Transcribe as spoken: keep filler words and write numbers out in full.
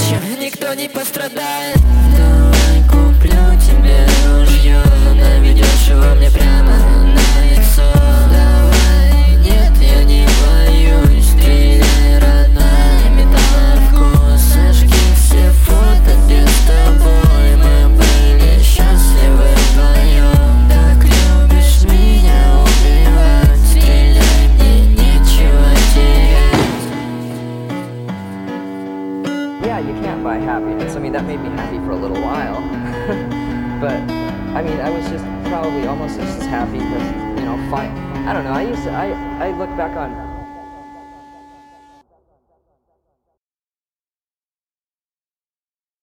ночью никто не пострадает. Давай куплю тебе ружье, наведешь его мне прямо на лицо. Давай, нет, я не боюсь, стреляй, родная, металл на вкус. Сожги все фото, где с тобой мы были счастливы вдвоем. Так любишь меня убивать, стреляй, мне нечего терять. Yeah, you can't buy happiness. I mean, that made me happy for a little while. But, I mean, I was just probably almost just as happy because, you know, fine. I don't know, I used to, I, I look back on